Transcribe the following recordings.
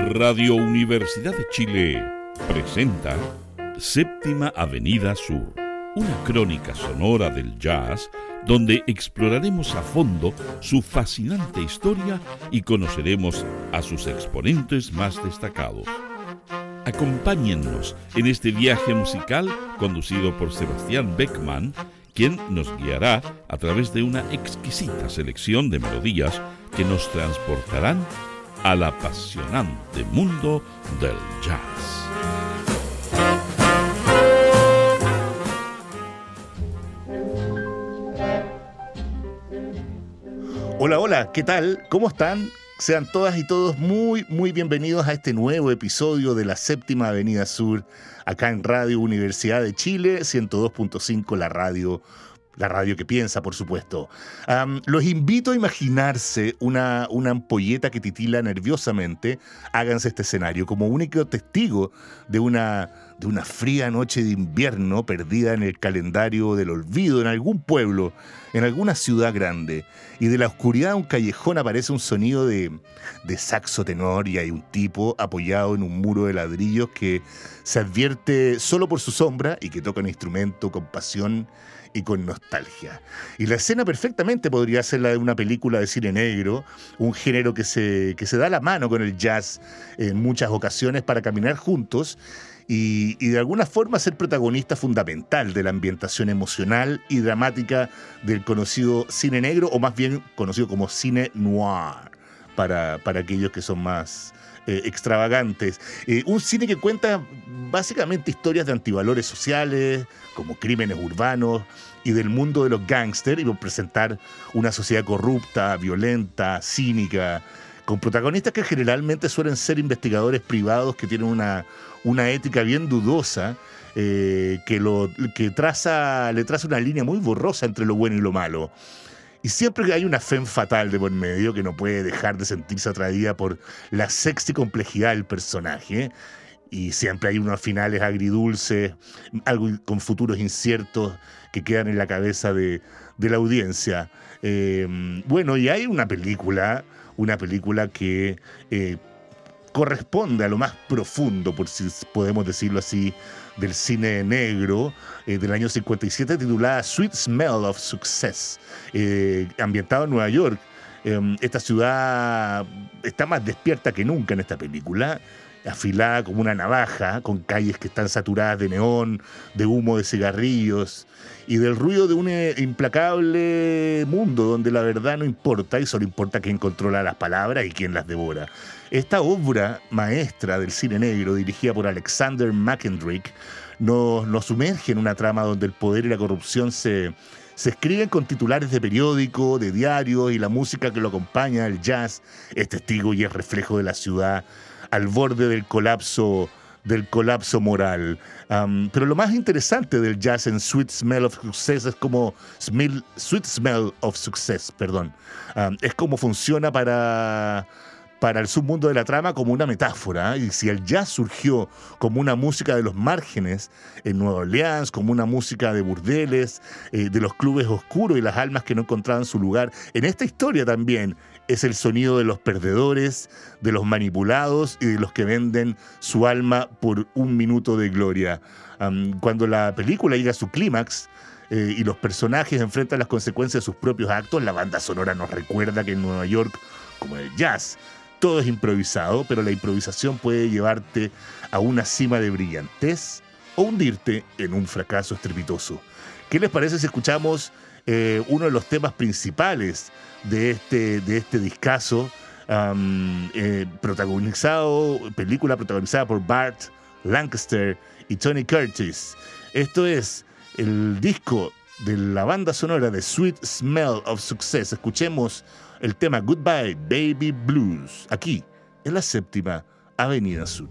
Radio Universidad de Chile presenta Séptima Avenida Sur, una crónica sonora del jazz donde exploraremos a fondo su fascinante historia y conoceremos a sus exponentes más destacados. Acompáñennos en este viaje musical conducido por Sebastián Beckman, quien nos guiará a través de una exquisita selección de melodías que nos transportarán al apasionante mundo del jazz. Hola, hola, ¿qué tal? ¿Cómo están? Sean todas y todos muy bienvenidos a este nuevo episodio de la Séptima Avenida Sur, acá en Radio Universidad de Chile, 102.5, la radio que piensa, por supuesto. Los invito a imaginarse una ampolleta que titila nerviosamente. Háganse este escenario como único testigo de una fría noche de invierno perdida en el calendario del olvido, en algún pueblo, en alguna ciudad grande. Y de la oscuridad de un callejón aparece un sonido de saxo tenor y hay un tipo apoyado en un muro de ladrillos que se advierte solo por su sombra y que toca un instrumento con pasión y con nostalgia. Y la escena perfectamente podría ser la de una película de cine negro, un género que se da la mano con el jazz en muchas ocasiones para caminar juntos y de alguna forma ser protagonista fundamental de la ambientación emocional y dramática del conocido cine negro, o más bien conocido como cine noir, para aquellos que son más extravagantes. Un cine que cuenta básicamente historias de antivalores sociales, como crímenes urbanos, y del mundo de los gángsters, y por presentar una sociedad corrupta, violenta, cínica, con protagonistas que generalmente suelen ser investigadores privados que tienen una ética bien dudosa, que le traza una línea muy borrosa entre lo bueno y lo malo. Y siempre hay una femme fatal de por medio que no puede dejar de sentirse atraída por la sexy complejidad del personaje. Y siempre hay unos finales agridulces, algo con futuros inciertos que quedan en la cabeza de la audiencia. Bueno, y hay una película que corresponde a lo más profundo, por si podemos decirlo así, del cine negro, del año 57, titulada Sweet Smell of Success, ambientado en Nueva York. Esta ciudad está más despierta que nunca en esta película, afilada como una navaja, con calles que están saturadas de neón, de humo de cigarrillos y del ruido de un implacable mundo donde la verdad no importa y solo importa quién controla las palabras y quién las devora. Esta obra maestra del cine negro, dirigida por Alexander Mackendrick, nos sumerge en una trama donde el poder y la corrupción se escriben con titulares de periódico, de diario, y la música que lo acompaña, el jazz, es testigo y es reflejo de la ciudad al borde del colapso moral. Pero lo más interesante del jazz en Sweet Smell of Success es como es como funciona para el submundo de la trama como una metáfora. Y si el jazz surgió como una música de los márgenes en Nueva Orleans, como una música de burdeles, de los clubes oscuros y las almas que no encontraban su lugar, en esta historia también es el sonido de los perdedores, de los manipulados y de los que venden su alma por un minuto de gloria. Cuando la película llega a su clímax y los personajes enfrentan las consecuencias de sus propios actos, la banda sonora nos recuerda que en Nueva York, como en el jazz, todo es improvisado, pero la improvisación puede llevarte a una cima de brillantez o hundirte en un fracaso estrepitoso. ¿Qué les parece si escuchamos uno de los temas principales de este discazo, película protagonizada por Burt Lancaster y Tony Curtis? Esto es el disco de la banda sonora de Sweet Smell of Success. Escuchemos el tema Goodbye Baby Blues, aquí en la Séptima Avenida Sur.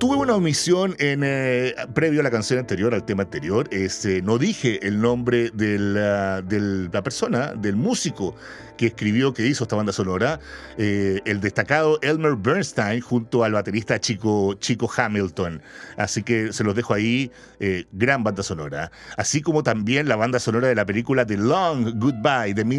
Tuve una omisión previo a la canción anterior, al tema anterior. No dije el nombre de la persona, del músico que hizo esta banda sonora, el destacado Elmer Bernstein junto al baterista Chico Hamilton. Así que se los dejo ahí, gran banda sonora. Así como también la banda sonora de la película The Long Goodbye de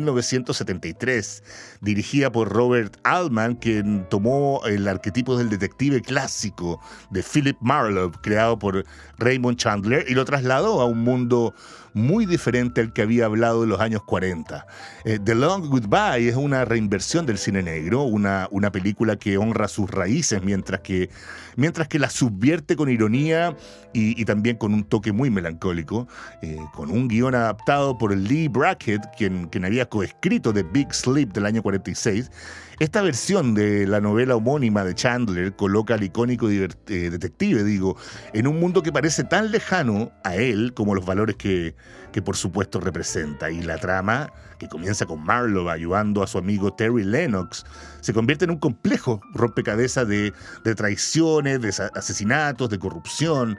1973, dirigida por Robert Altman, quien tomó el arquetipo del detective clásico de Philip Marlowe, creado por Raymond Chandler, y lo trasladó a un mundo muy diferente al que había hablado en los años 40. The Long Goodbye es una reinversión del cine negro, una película que honra sus raíces mientras que la subvierte con ironía y también con un toque muy melancólico, con un guión adaptado por Lee Brackett, quien había coescrito The Big Sleep del año 46. Esta versión de la novela homónima de Chandler coloca al icónico detective, en un mundo que parece tan lejano a él como los valores que por supuesto representa. Y la trama, que comienza con Marlowe ayudando a su amigo Terry Lennox, se convierte en un complejo rompecabezas de traiciones, de asesinatos, de corrupción.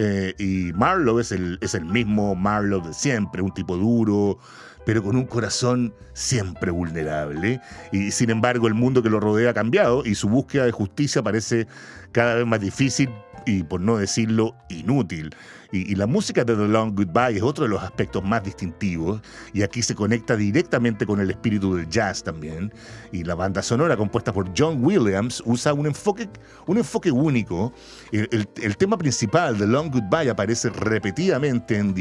Y Marlowe es el mismo Marlowe de siempre, un tipo duro, pero con un corazón siempre vulnerable. Y sin embargo, el mundo que lo rodea ha cambiado y su búsqueda de justicia parece cada vez más difícil y, por no decirlo, inútil. Y la música de The Long Goodbye es otro de los aspectos más distintivos, y aquí se conecta directamente con el espíritu del jazz también. Y la banda sonora, compuesta por John Williams, usa un enfoque único. El tema principal de Long Goodbye aparece repetidamente en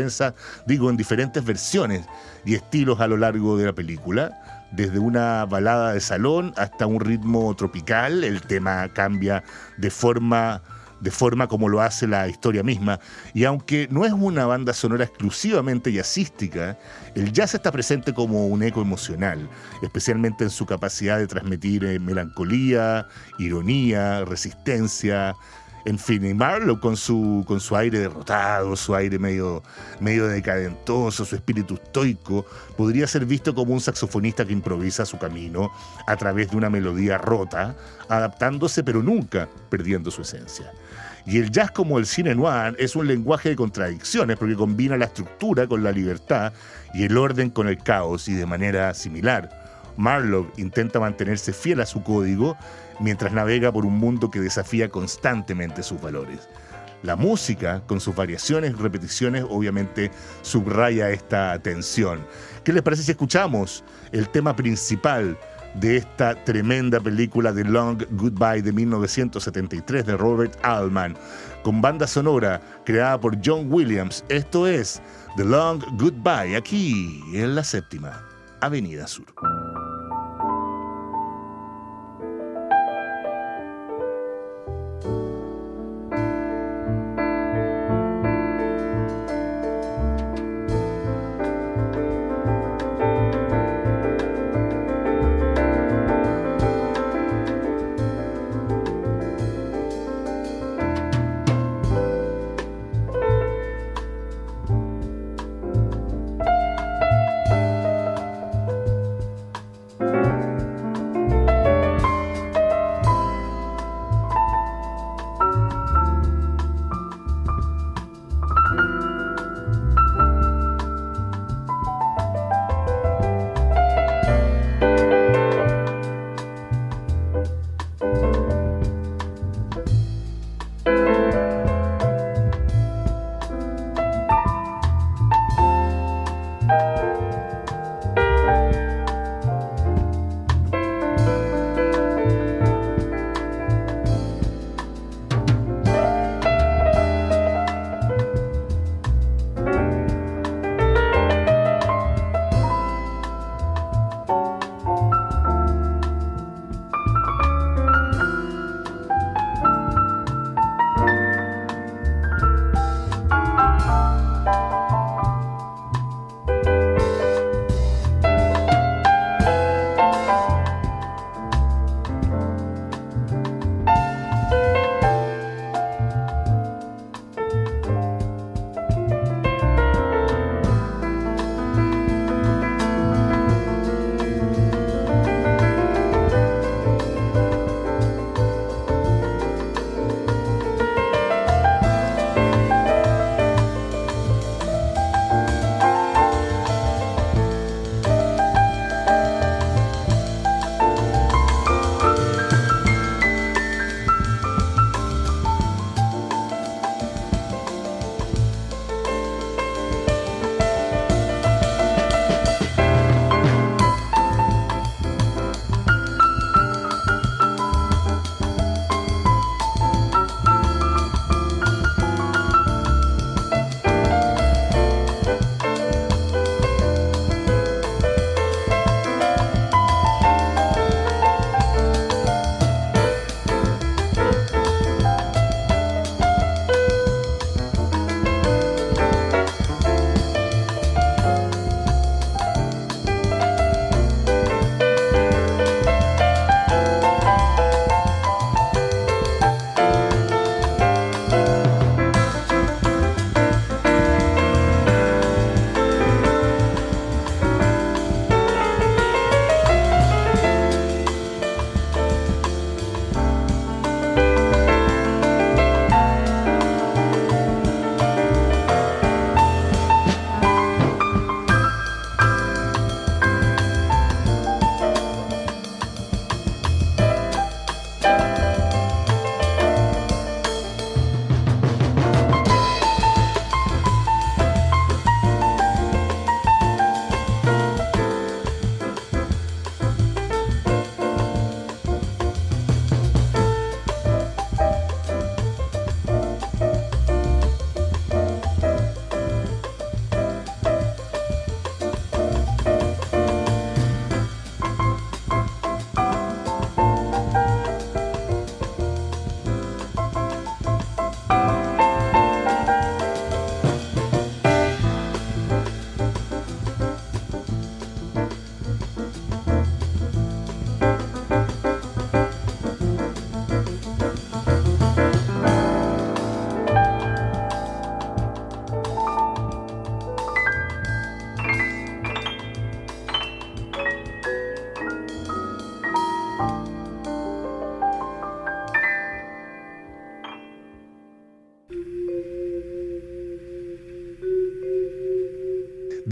diferentes versiones y estilos a lo largo de la película. Desde una balada de salón hasta un ritmo tropical, el tema cambia de forma como lo hace la historia misma. Y aunque no es una banda sonora exclusivamente jazzística, el jazz está presente como un eco emocional, especialmente en su capacidad de transmitir melancolía, ironía, resistencia. En fin, y Marlowe con su aire derrotado, su aire medio decadentoso, su espíritu estoico, podría ser visto como un saxofonista que improvisa su camino a través de una melodía rota, adaptándose pero nunca perdiendo su esencia. Y el jazz, como el cine noir, es un lenguaje de contradicciones porque combina la estructura con la libertad y el orden con el caos, y de manera similar, Marlowe intenta mantenerse fiel a su código mientras navega por un mundo que desafía constantemente sus valores. La música, con sus variaciones y repeticiones, obviamente subraya esta tensión. ¿Qué les parece si escuchamos el tema principal de esta tremenda película The Long Goodbye de 1973 de Robert Altman, con banda sonora creada por John Williams? Esto es The Long Goodbye, aquí en la Séptima Avenida Sur.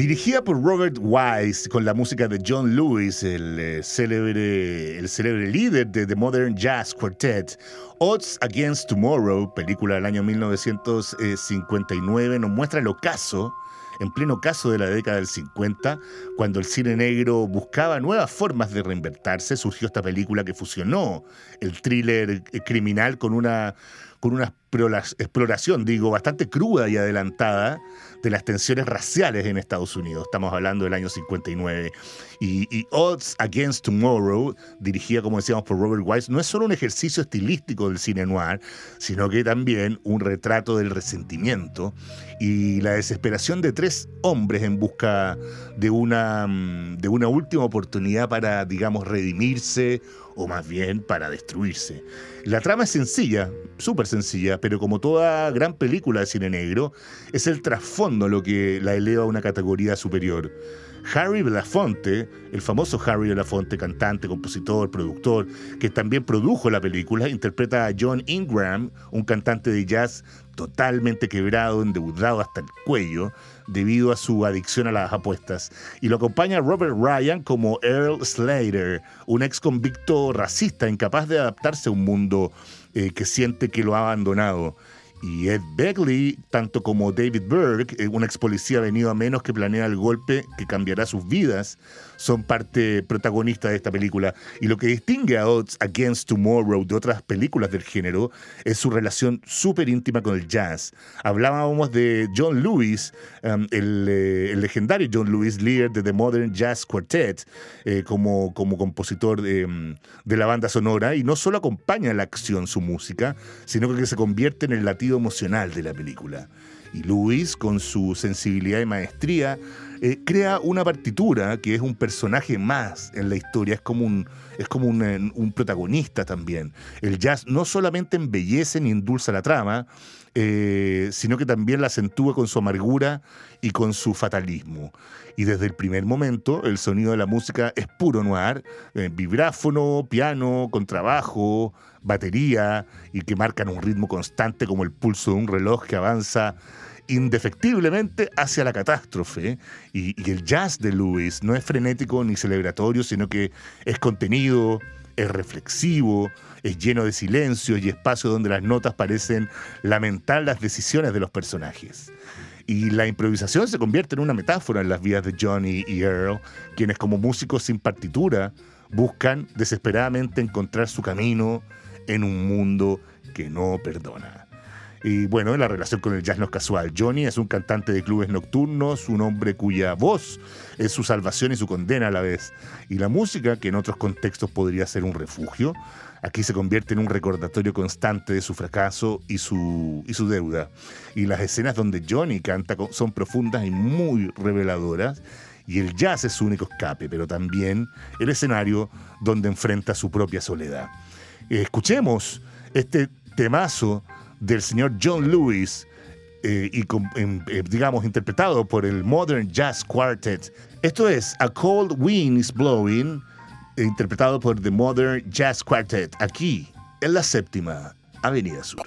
Dirigida por Robert Wise, con la música de John Lewis, el célebre líder de The Modern Jazz Quartet. Odds Against Tomorrow, película del año 1959, nos muestra el ocaso, en pleno ocaso de la década del 50, cuando el cine negro buscaba nuevas formas de reinventarse. Surgió esta película que fusionó el thriller criminal con una exploración, bastante cruda y adelantada de las tensiones raciales en Estados Unidos. Estamos hablando del año 59. Y Odds Against Tomorrow, dirigida, como decíamos, por Robert Wise, no es solo un ejercicio estilístico del cine noir, sino que también un retrato del resentimiento y la desesperación de tres hombres en busca de una última oportunidad para, digamos, redimirse, o más bien para destruirse. La trama es sencilla, súper sencilla, pero como toda gran película de cine negro, es el trasfondo lo que la eleva a una categoría superior. Harry Belafonte, el famoso Harry Belafonte, cantante, compositor, productor, que también produjo la película, interpreta a John Ingram, un cantante de jazz totalmente quebrado, endeudado hasta el cuello, debido a su adicción a las apuestas. Y lo acompaña Robert Ryan como Earl Slater, un ex convicto racista incapaz de adaptarse a un mundo que siente que lo ha abandonado. Y Ed Begley, tanto como David Berg, un ex policía venido a menos que planea el golpe que cambiará sus vidas, son parte protagonista de esta película. Y lo que distingue a Odds Against Tomorrow de otras películas del género es su relación súper íntima con el jazz. Hablábamos de John Lewis, el legendario John Lewis, líder de The Modern Jazz Quartet, como compositor de la banda sonora, y no solo acompaña la acción su música, sino que se convierte en el latido emocional de la película. Y Lewis, con su sensibilidad y maestría, crea una partitura que es un personaje más en la historia, es como un protagonista también. El jazz no solamente embellece ni endulza la trama, sino que también la acentúa con su amargura y con su fatalismo. Y desde el primer momento, el sonido de la música es puro noir, vibráfono, piano, contrabajo, batería, y que marcan un ritmo constante como el pulso de un reloj que avanza indefectiblemente hacia la catástrofe. Y el jazz de Lewis no es frenético ni celebratorio, sino que es contenido, es reflexivo, es lleno de silencios y espacios donde las notas parecen lamentar las decisiones de los personajes. Y la improvisación se convierte en una metáfora en las vidas de Johnny y Earl, quienes como músicos sin partitura buscan desesperadamente encontrar su camino en un mundo que no perdona. Y bueno, la relación con el jazz no es casual. Johnny es un cantante de clubes nocturnos, un hombre cuya voz es su salvación y su condena a la vez. Y la música, que en otros contextos podría ser un refugio, aquí se convierte en un recordatorio constante de su fracaso y su deuda. Y las escenas donde Johnny canta son profundas y muy reveladoras. Y el jazz es su único escape, pero también el escenario donde enfrenta su propia soledad. Escuchemos este temazo del señor John Lewis, digamos, interpretado por el Modern Jazz Quartet. Esto es A Cold Wind is Blowing, interpretado por The Modern Jazz Quartet, aquí en la Séptima Avenida Sur.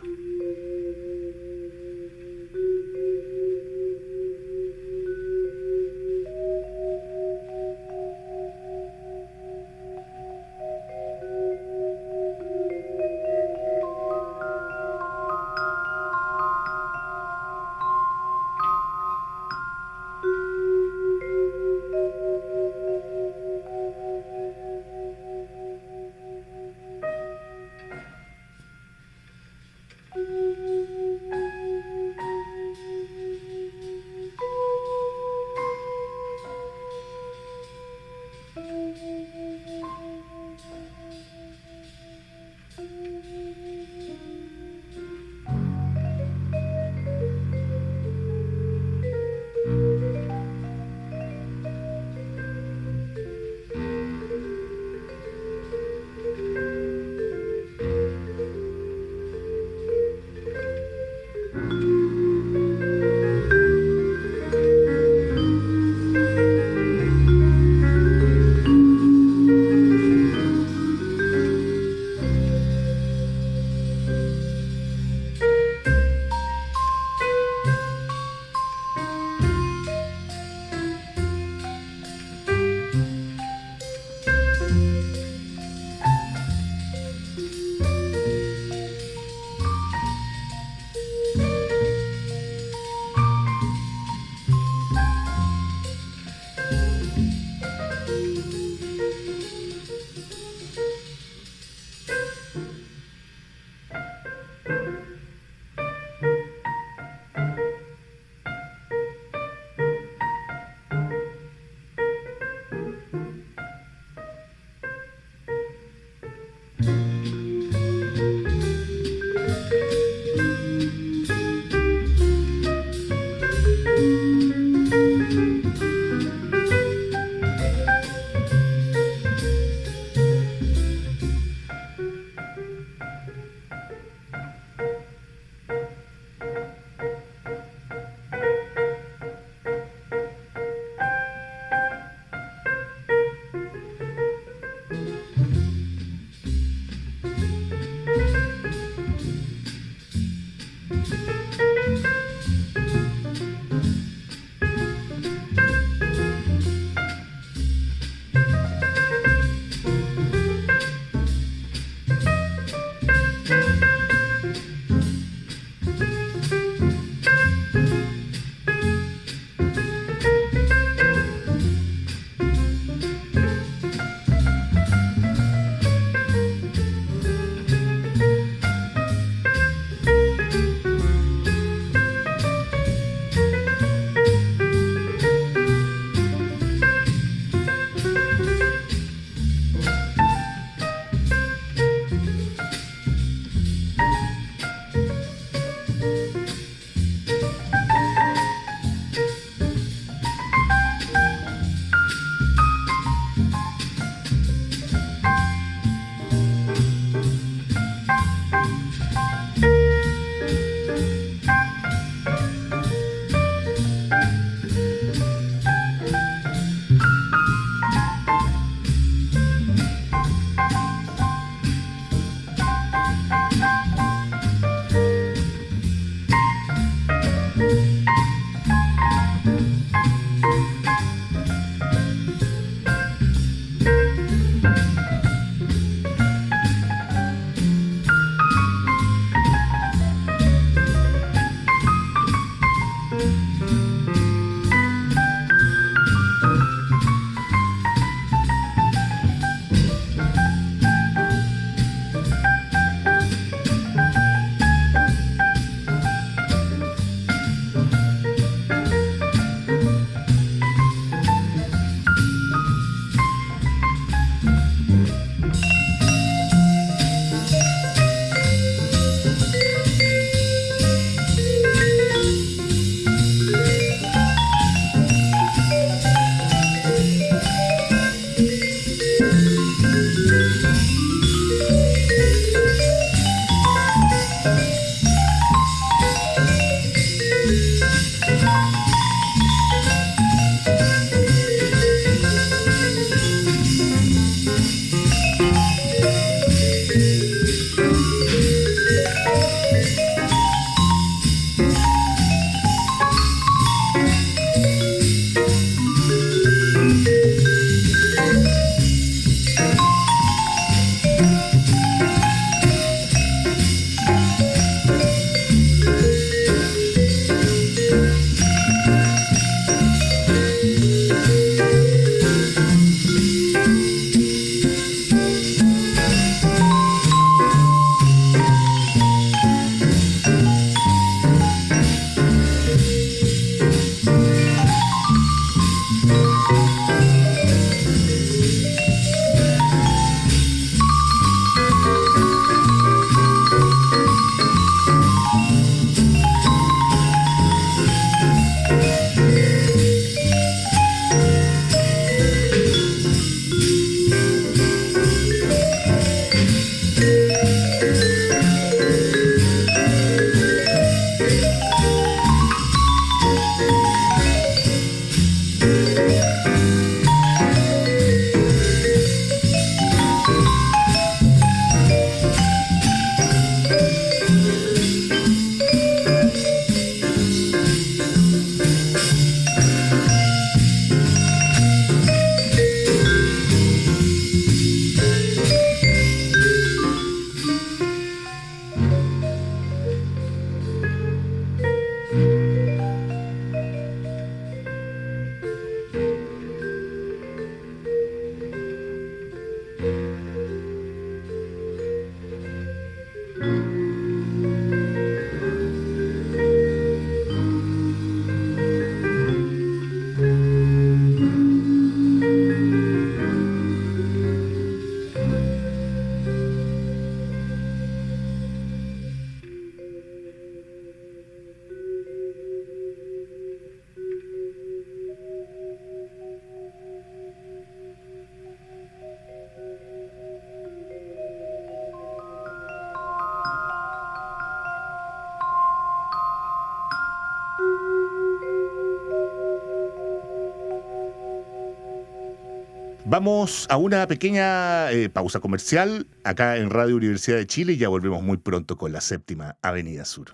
Vamos a una pequeña pausa comercial acá en Radio Universidad de Chile y ya volvemos muy pronto con la Séptima Avenida Sur.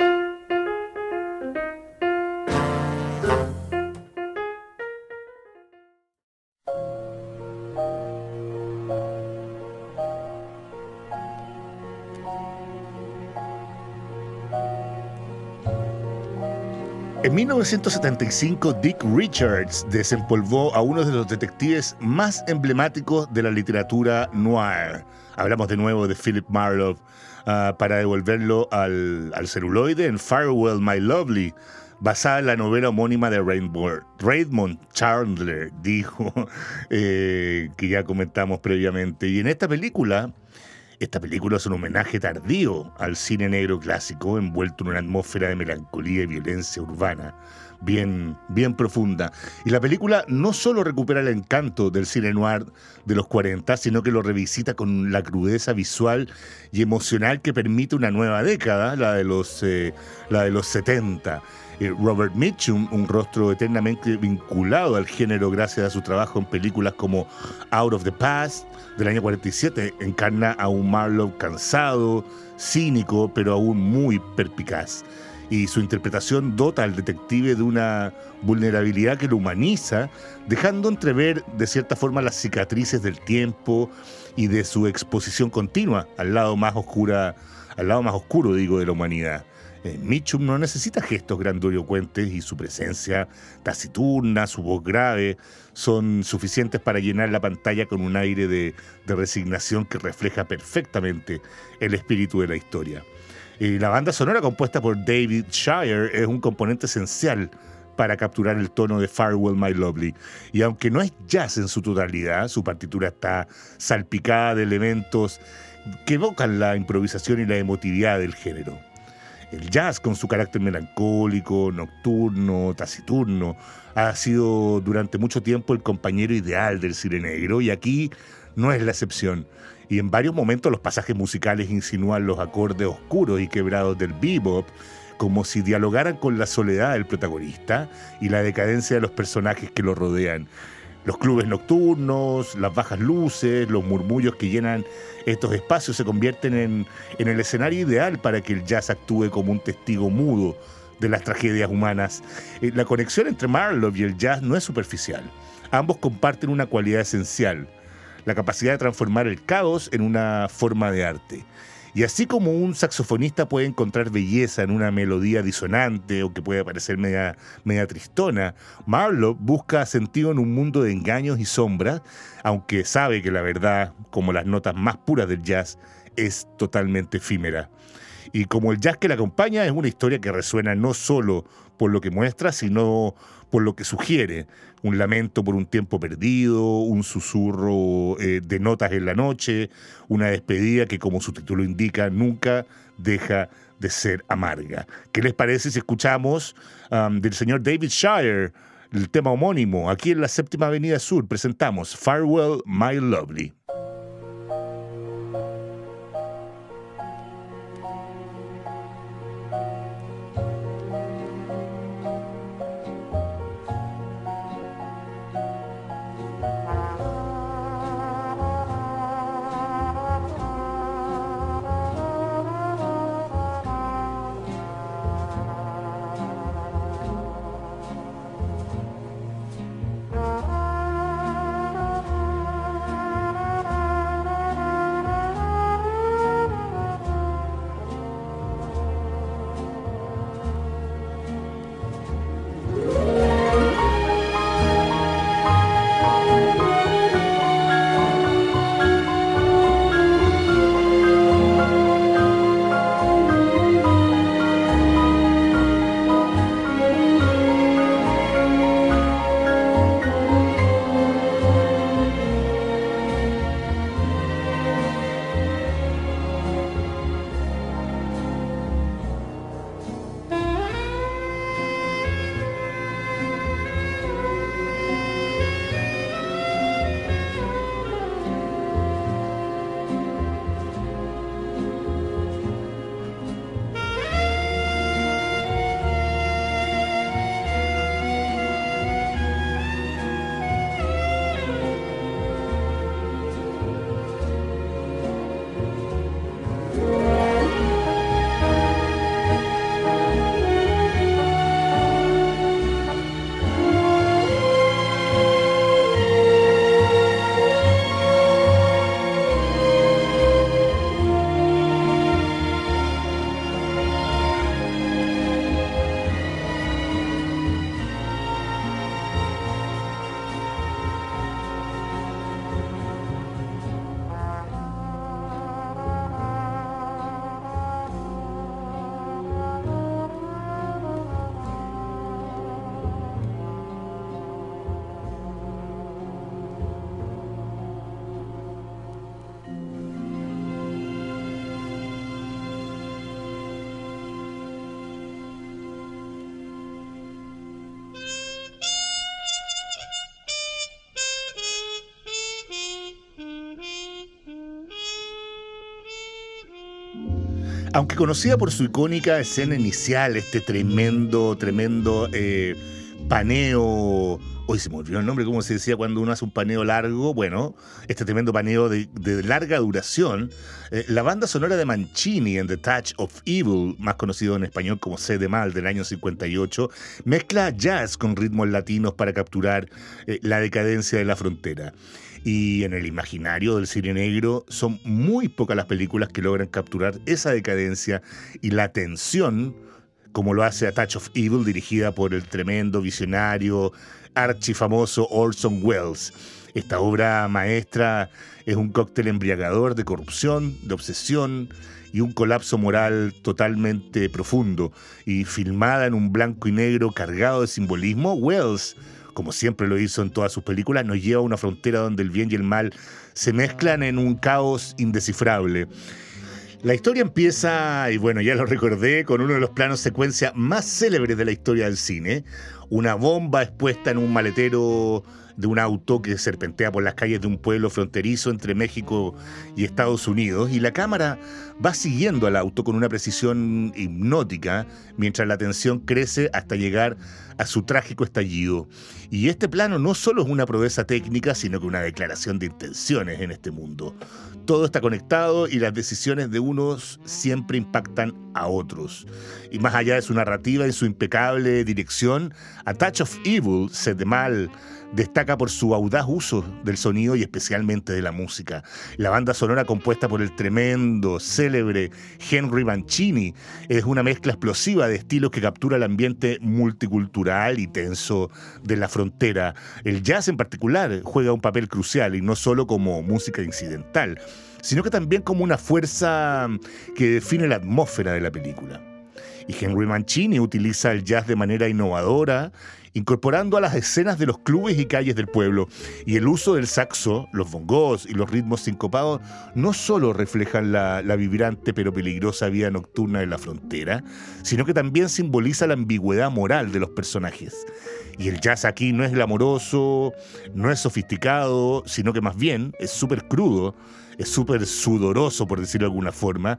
En 1975, Dick Richards desempolvó a uno de los detectives más emblemáticos de la literatura noir. Hablamos de nuevo de Philip Marlowe, para devolverlo al celuloide en Farewell, My Lovely, basada en la novela homónima de Raymond Chandler, dijo, que ya comentamos previamente. Y en esta película es un homenaje tardío al cine negro clásico, envuelto en una atmósfera de melancolía y violencia urbana bien profunda. Y la película no solo recupera el encanto del cine noir de los 40, sino que lo revisita con la crudeza visual y emocional que permite una nueva década, la de los 70. Robert Mitchum, un rostro eternamente vinculado al género gracias a su trabajo en películas como Out of the Past, del año 47, encarna a un Marlowe cansado, cínico, pero aún muy perspicaz. Y su interpretación dota al detective de una vulnerabilidad que lo humaniza, dejando entrever de cierta forma las cicatrices del tiempo y de su exposición continua al lado más oscuro, de la humanidad. Mitchum no necesita gestos grandilocuentes y su presencia taciturna, su voz grave, son suficientes para llenar la pantalla con un aire de resignación que refleja perfectamente el espíritu de la historia. La banda sonora compuesta por David Shire es un componente esencial para capturar el tono de Farewell, My Lovely. Y aunque no es jazz en su totalidad, su partitura está salpicada de elementos que evocan la improvisación y la emotividad del género. El jazz, con su carácter melancólico, nocturno, taciturno, ha sido durante mucho tiempo el compañero ideal del cine negro y aquí no es la excepción. Y en varios momentos los pasajes musicales insinúan los acordes oscuros y quebrados del bebop, como si dialogaran con la soledad del protagonista y la decadencia de los personajes que lo rodean. Los clubes nocturnos, las bajas luces, los murmullos que llenan estos espacios se convierten en el escenario ideal para que el jazz actúe como un testigo mudo de las tragedias humanas. La conexión entre Marlowe y el jazz no es superficial. Ambos comparten una cualidad esencial: la capacidad de transformar el caos en una forma de arte. Y así como un saxofonista puede encontrar belleza en una melodía disonante o que puede parecer media tristona, Marlowe busca sentido en un mundo de engaños y sombras, aunque sabe que la verdad, como las notas más puras del jazz, es totalmente efímera. Y como el jazz que la acompaña es una historia que resuena no solo por lo que muestra, sino por lo que sugiere: un lamento por un tiempo perdido, un susurro de notas en la noche, una despedida que, como su título indica, nunca deja de ser amarga. ¿Qué les parece si escuchamos del señor David Shire el tema homónimo? Aquí en la Séptima Avenida Sur presentamos Farewell, My Lovely. Aunque conocida por su icónica escena inicial, este tremendo paneo. Hoy se me olvidó el nombre, ¿cómo se decía cuando uno hace un paneo largo? Bueno, este tremendo paneo de larga duración. La banda sonora de Mancini en The Touch of Evil, más conocido en español como C de Mal, del año 58, mezcla jazz con ritmos latinos para capturar la decadencia de la frontera. Y en el imaginario del cine negro son muy pocas las películas que logran capturar esa decadencia y la tensión, como lo hace A Touch of Evil, dirigida por el tremendo visionario archifamoso Orson Welles. Esta obra maestra es un cóctel embriagador de corrupción, de obsesión y un colapso moral totalmente profundo. Y filmada en un blanco y negro cargado de simbolismo, Welles, como siempre lo hizo en todas sus películas, nos lleva a una frontera donde el bien y el mal se mezclan en un caos indescifrable. La historia empieza, y bueno, ya lo recordé, con uno de los planos secuencia más célebres de la historia del cine. Una bomba expuesta en un maletero de un auto que serpentea por las calles de un pueblo fronterizo entre México y Estados Unidos, y la cámara va siguiendo al auto con una precisión hipnótica mientras la tensión crece hasta llegar a su trágico estallido. Y este plano no solo es una proeza técnica, sino que una declaración de intenciones en este mundo. Todo está conectado y las decisiones de unos siempre impactan a otros. Y más allá de su narrativa y su impecable dirección, A Touch of Evil, C de Mal, destaca por su audaz uso del sonido y especialmente de la música. La banda sonora compuesta por el tremendo, célebre Henry Mancini es una mezcla explosiva de estilos que captura el ambiente multicultural y tenso de la frontera. El jazz en particular juega un papel crucial y no solo como música incidental, sino que también como una fuerza que define la atmósfera de la película. Y Henry Mancini utiliza el jazz de manera innovadora, incorporando a las escenas de los clubes y calles del pueblo. Y el uso del saxo, los bongos y los ritmos sincopados no solo reflejan la vibrante pero peligrosa vida nocturna de la frontera, sino que también simboliza la ambigüedad moral de los personajes. Y el jazz aquí no es glamoroso, no es sofisticado, sino que más bien es súper crudo, es súper sudoroso, por decirlo de alguna forma,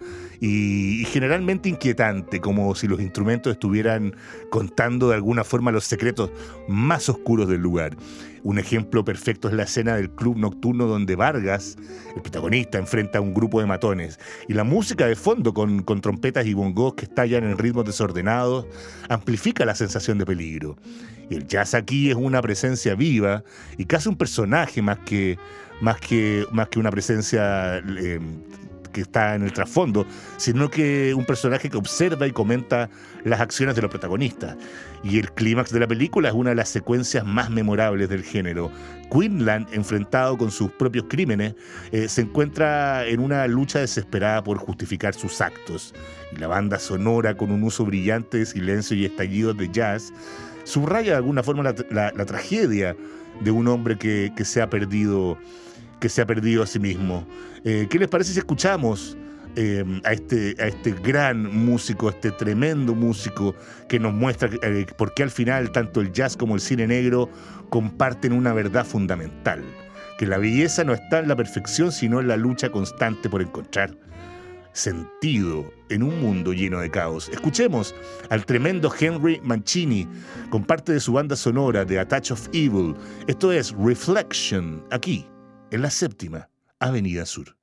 y generalmente inquietante, como si los instrumentos estuvieran contando de alguna forma los secretos más oscuros del lugar. Un ejemplo perfecto es la escena del club nocturno donde Vargas, el protagonista, enfrenta a un grupo de matones. Y la música de fondo, con trompetas y bongos que estallan en ritmos desordenados, amplifica la sensación de peligro. Y el jazz aquí es una presencia viva y casi un personaje más que una presencia que está en el trasfondo, sino que un personaje que observa y comenta las acciones de los protagonistas. Y el clímax de la película es una de las secuencias más memorables del género. Quinlan, enfrentado con sus propios crímenes, se encuentra en una lucha desesperada por justificar sus actos. Y la banda sonora, con un uso brillante de silencio y estallidos de jazz, subraya de alguna forma la tragedia de un hombre que se ha perdido a sí mismo. ¿Qué les parece si escuchamos a este gran músico, este tremendo músico que nos muestra por qué al final tanto el jazz como el cine negro comparten una verdad fundamental? Que la belleza no está en la perfección, sino en la lucha constante por encontrar sentido en un mundo lleno de caos. Escuchemos al tremendo Henry Mancini con parte de su banda sonora de A Touch of Evil. Esto es Reflection, aquí en la Séptima Avenida Sur.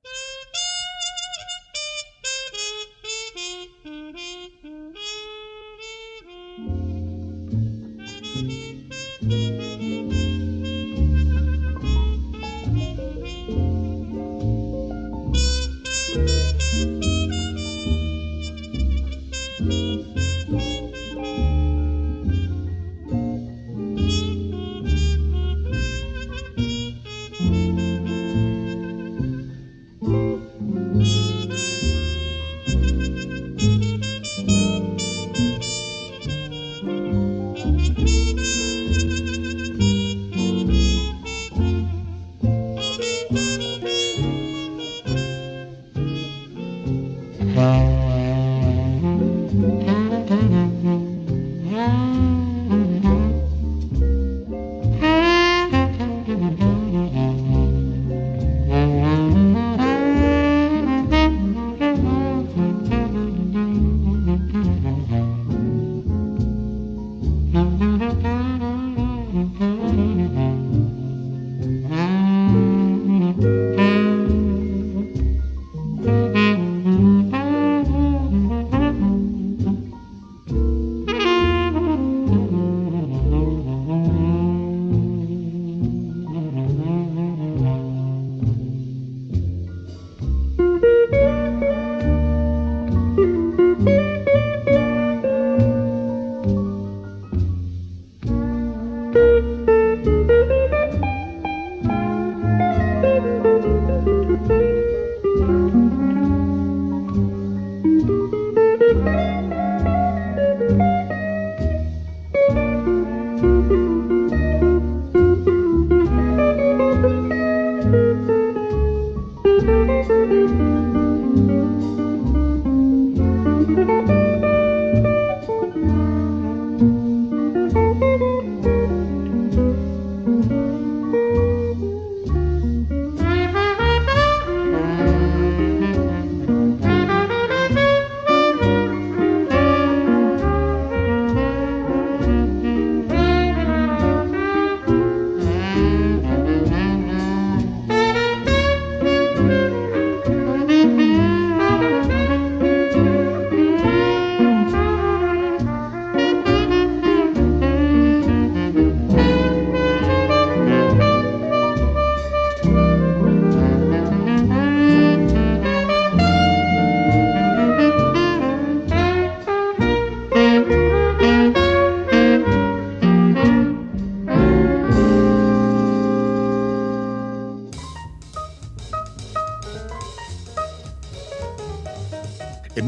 En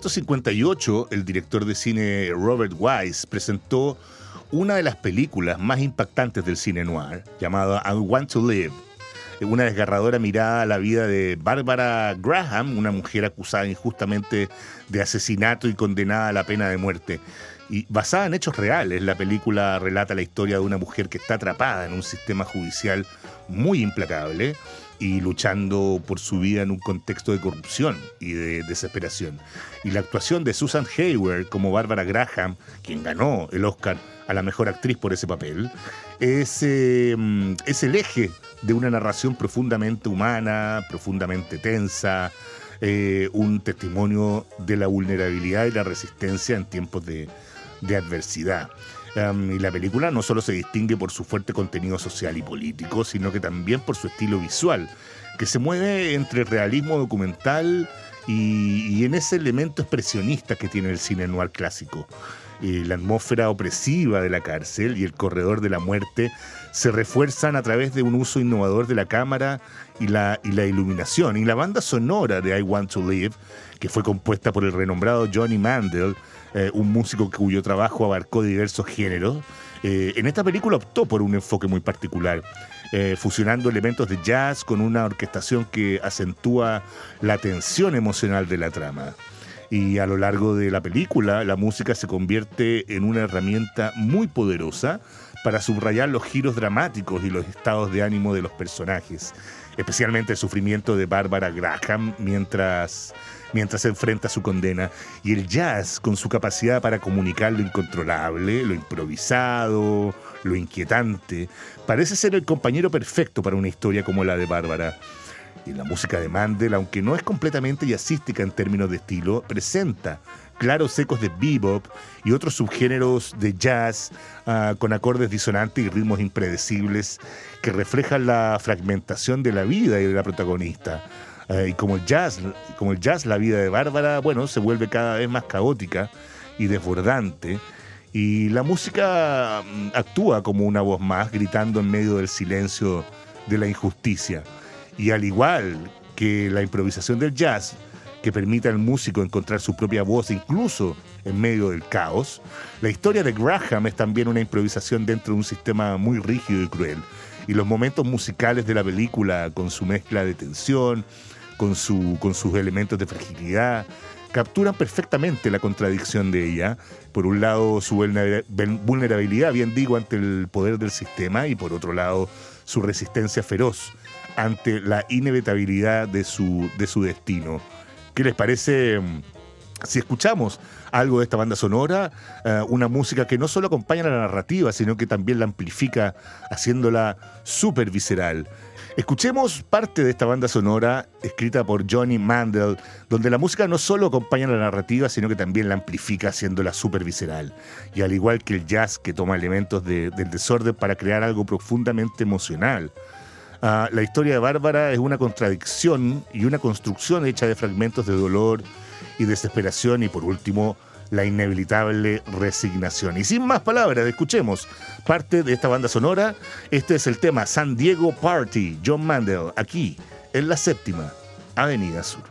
1958, el director de cine Robert Wise presentó una de las películas más impactantes del cine noir, llamada I Want to Live, una desgarradora mirada a la vida de Barbara Graham, una mujer acusada injustamente de asesinato y condenada a la pena de muerte. Y basada en hechos reales, la película relata la historia de una mujer que está atrapada en un sistema judicial muy implacable y luchando por su vida en un contexto de corrupción y de desesperación. Y la actuación de Susan Hayward como Barbara Graham, quien ganó el Oscar a la mejor actriz por ese papel, es el eje de una narración profundamente humana, profundamente tensa, un testimonio de la vulnerabilidad y la resistencia en tiempos de adversidad. Y la película no solo se distingue por su fuerte contenido social y político, sino que también por su estilo visual, que se mueve entre realismo documental y en ese elemento expresionista que tiene el cine noir clásico. La atmósfera opresiva de la cárcel y el corredor de la muerte se refuerzan a través de un uso innovador de la cámara y la iluminación. Y la banda sonora de I Want to Live, que fue compuesta por el renombrado Johnny Mandel, un músico cuyo trabajo abarcó diversos géneros, en esta película optó por un enfoque muy particular, fusionando elementos de jazz con una orquestación que acentúa la tensión emocional de la trama. Y a lo largo de la película, la música se convierte en una herramienta muy poderosa para subrayar los giros dramáticos y los estados de ánimo de los personajes, especialmente el sufrimiento de Barbara Graham mientras se enfrenta a su condena. Y el jazz, con su capacidad para comunicar lo incontrolable, lo improvisado, lo inquietante, parece ser el compañero perfecto para una historia como la de Bárbara. Y la música de Mandel, aunque no es completamente jazzística en términos de estilo, presenta claros ecos de bebop y otros subgéneros de jazz con acordes disonantes y ritmos impredecibles que reflejan la fragmentación de la vida y de la protagonista. Y como el jazz, la vida de Bárbara, se vuelve cada vez más caótica y desbordante. Y la música actúa como una voz más, gritando en medio del silencio de la injusticia. Y al igual que la improvisación del jazz, que permite al músico encontrar su propia voz incluso en medio del caos, la historia de Graham es también una improvisación dentro de un sistema muy rígido y cruel. Y los momentos musicales de la película, con su mezcla de tensión, con sus elementos de fragilidad, capturan perfectamente la contradicción de ella. Por un lado, su vulnerabilidad, ante el poder del sistema, y por otro lado, su resistencia feroz ante la inevitabilidad de su destino. ¿Qué les parece si escuchamos algo de esta banda sonora? Una música que no solo acompaña la narrativa, sino que también la amplifica, haciéndola súper visceral. Escuchemos parte de esta banda sonora escrita por Johnny Mandel, donde la música no solo acompaña la narrativa, sino que también la amplifica, haciéndola súper visceral. Y al igual que el jazz, que toma elementos del desorden para crear algo profundamente emocional. La historia de Bárbara es una contradicción y una construcción hecha de fragmentos de dolor y desesperación, y por último, la inevitable resignación. Y sin más palabras, escuchemos parte de esta banda sonora. Este es el tema San Diego Party, John Mandel, aquí en la Séptima Avenida Sur.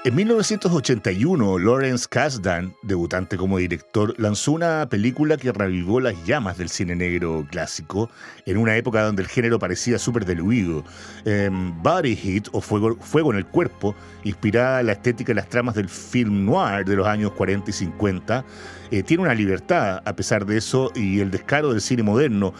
En 1981, Lawrence Kasdan, debutante como director, lanzó una película que revivó las llamas del cine negro clásico en una época donde el género parecía súper diluido. Body Heat, o Fuego en el Cuerpo, inspirada en la estética y las tramas del film noir de los años 40 y 50, tiene una libertad a pesar de eso y el descaro del cine moderno.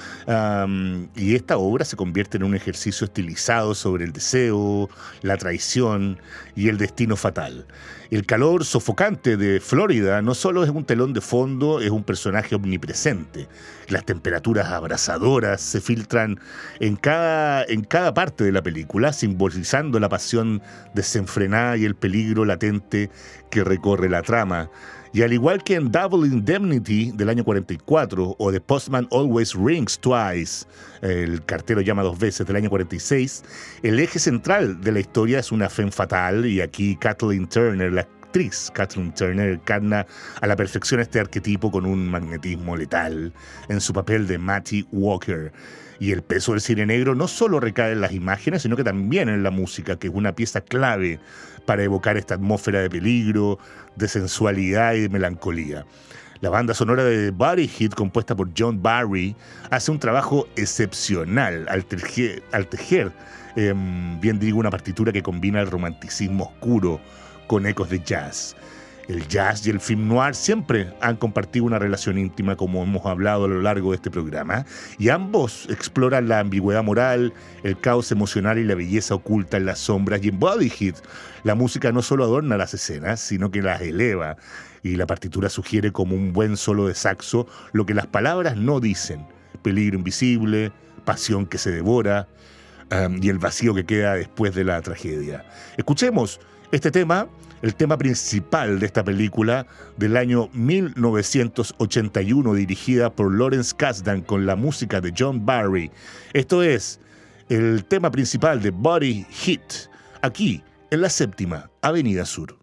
Y esta obra se convierte en un ejercicio estilizado sobre el deseo, la traición y el destino fatal. El calor sofocante de Florida no solo es un telón de fondo, es un personaje omnipresente. Las temperaturas abrasadoras se filtran en cada parte de la película, simbolizando la pasión desenfrenada y el peligro latente que recorre la trama. Y al igual que en Double Indemnity del año 44 o The Postman Always Rings Twice, el cartero llama dos veces del año 46, el eje central de la historia es una femme fatal y aquí Kathleen Turner, la actriz Kathleen Turner, encarna a la perfección este arquetipo con un magnetismo letal en su papel de Mattie Walker. Y el peso del cine negro no solo recae en las imágenes, sino que también en la música, que es una pieza clave para evocar esta atmósfera de peligro, de sensualidad y de melancolía. La banda sonora de Body Heat, compuesta por John Barry, hace un trabajo excepcional al tejer, bien digo, una partitura que combina el romanticismo oscuro con ecos de jazz. El jazz y el film noir siempre han compartido una relación íntima, como hemos hablado a lo largo de este programa, y ambos exploran la ambigüedad moral, el caos emocional y la belleza oculta en las sombras. Y en Body Heat, la música no solo adorna las escenas, sino que las eleva, y la partitura sugiere como un buen solo de saxo lo que las palabras no dicen: peligro invisible, pasión que se devora, y el vacío que queda después de la tragedia. Escuchemos este tema, el tema principal de esta película del año 1981, dirigida por Lawrence Kasdan con la música de John Barry. Esto es el tema principal de Body Heat, aquí en la Séptima Avenida Sur.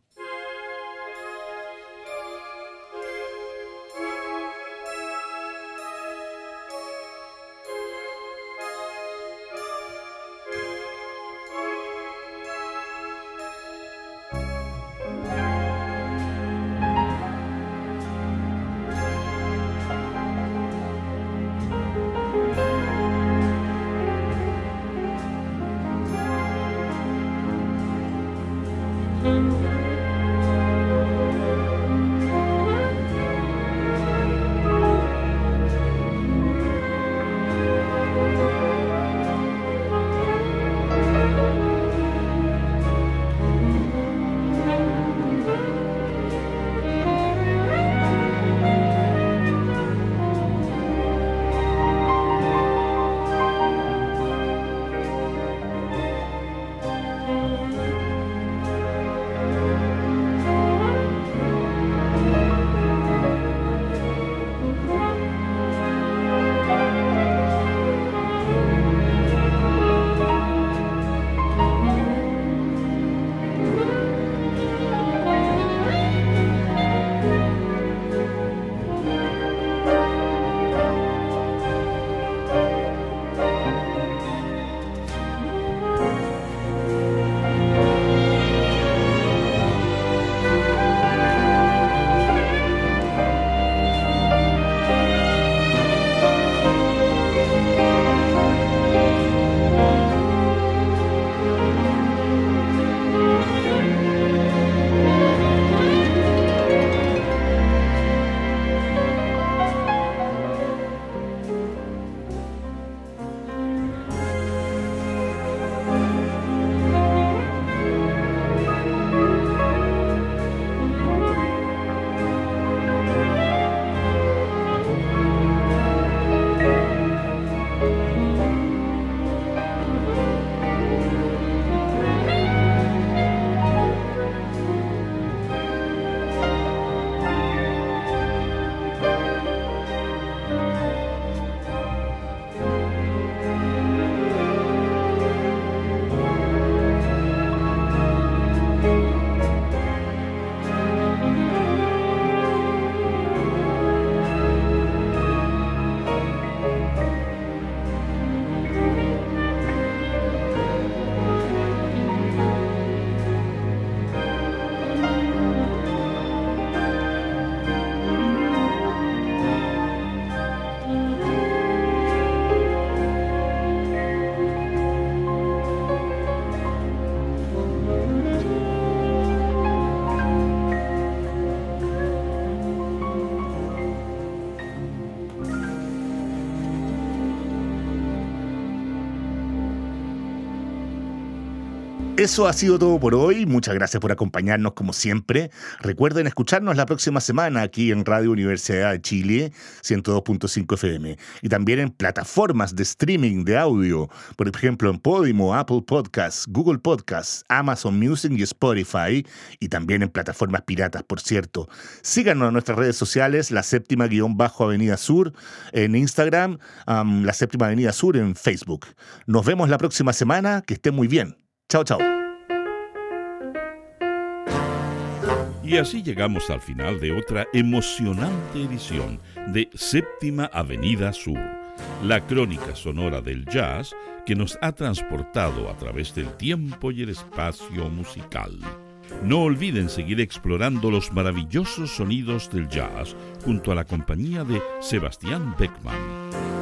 Eso ha sido todo por hoy. Muchas gracias por acompañarnos como siempre. Recuerden escucharnos la próxima semana aquí en Radio Universidad de Chile, 102.5 FM. Y también en plataformas de streaming de audio. Por ejemplo, en Podimo, Apple Podcasts, Google Podcasts, Amazon Music y Spotify. Y también en plataformas piratas, por cierto. Síganos en nuestras redes sociales, la séptima-avenida sur en Instagram, la séptima avenida sur en Facebook. Nos vemos la próxima semana. Que estén muy bien. Chao, chao. Y así llegamos al final de otra emocionante edición de Séptima Avenida Sur, la crónica sonora del jazz que nos ha transportado a través del tiempo y el espacio musical. No olviden seguir explorando los maravillosos sonidos del jazz junto a la compañía de Sebastián Beckman.